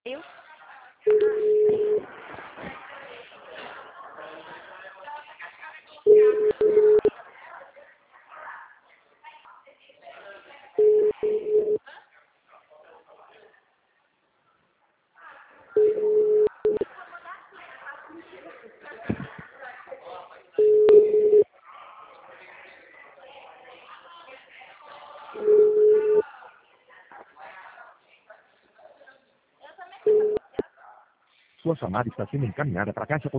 Eu? Sua chamada está sendo encaminhada para a caixa